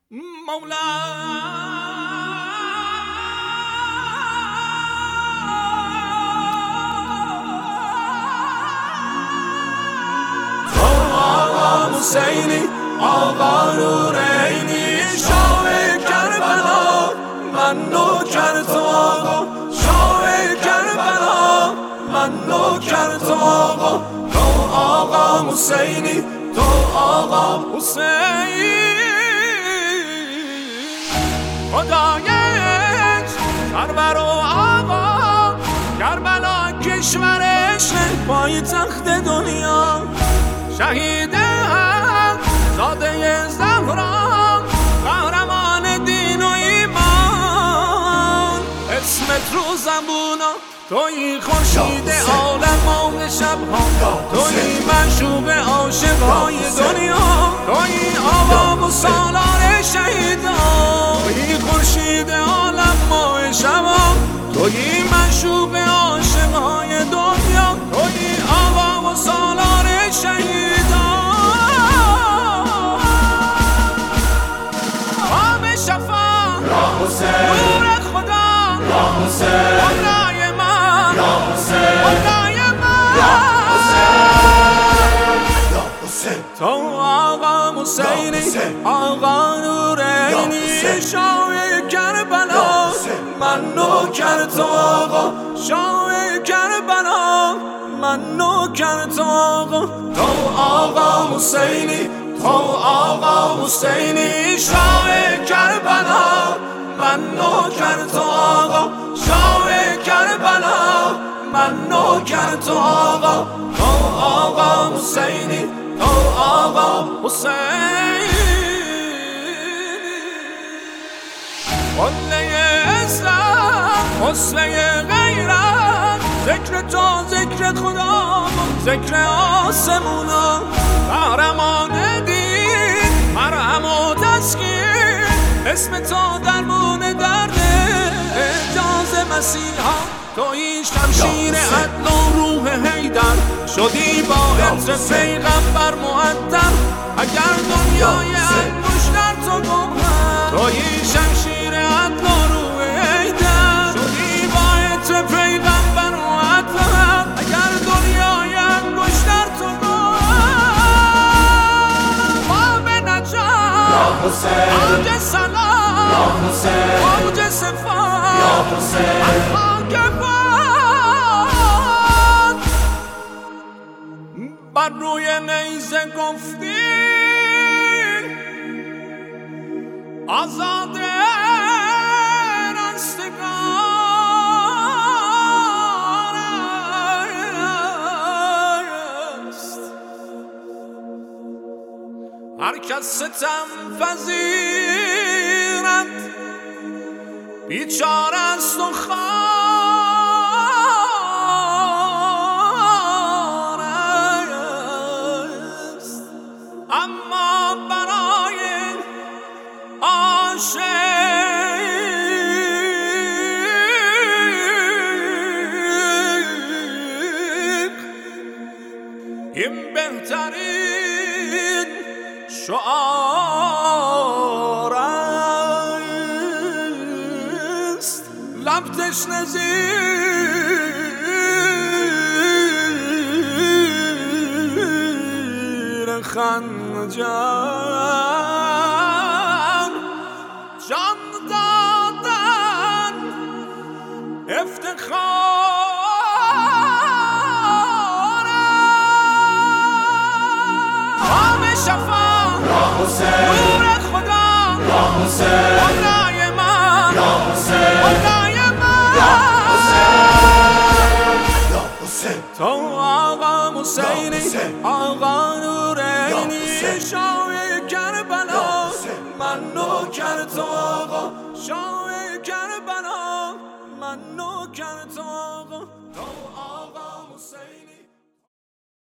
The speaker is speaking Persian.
مولا آقا حسینی آقا نورینی شاه کربلا من نوکر تو آقا شاه کربلا من نوکر تو آقا تو آقا حسینی تو آقا حسین خدایش کربلا و آقا کربلا کشورش پای تخت دنیا شهید هم زاده زهرا قهرمان دین و ایمان اسمت رو زبونا توی خورشید عالم و شبها توی معشوق عاشقای دنیا توی آقا و سالار شهیدان توی خورشید عالم و شبها توی معشوق عاشقای دنیا توی آقا و سالار شهیدان آب شفا نور خدا خدای من خدای من تو آقا حسینی آقا نورینی شاه کربلا من نوکر تو آقا شاه کربلا من نوکر تو آقا تو آقا حسینی تو آقا حسینی شاه کربلا من نوکر تو آقا شاه کربلا من نوکر تو آقا تو آقا حسینی تو آقا حسینی قله اسلام حسنه غیرت ذکر تو ذکر خدا ذکر آسمونا قهرمان دین مرهم و تسکین اسم تو درمون درد اجاز مسیحا توی شمشیر عدل و روح حیدر شدی با عطر پیغمبر معطر اگر دنیای انگوش در تو گوهر توی شمشیر عدل و روح حیدر شدی با عطر پیغمبر معطر اگر دنیای انگوش در تو گوهر باب نجات اوج سلام اوج صفات بر روی نیزه گفتی آزاد رستگار است هر کس ستم پذیرد بیچاره است و اما برای عاشق این بهترین شعار است لب تشنه زیر خنجر جان دادن افتخار آب شفا نور خدا خدای من خدای من تو آقا حسینی آقا نورینی شاه کربلا من نوکر تو آقا شاه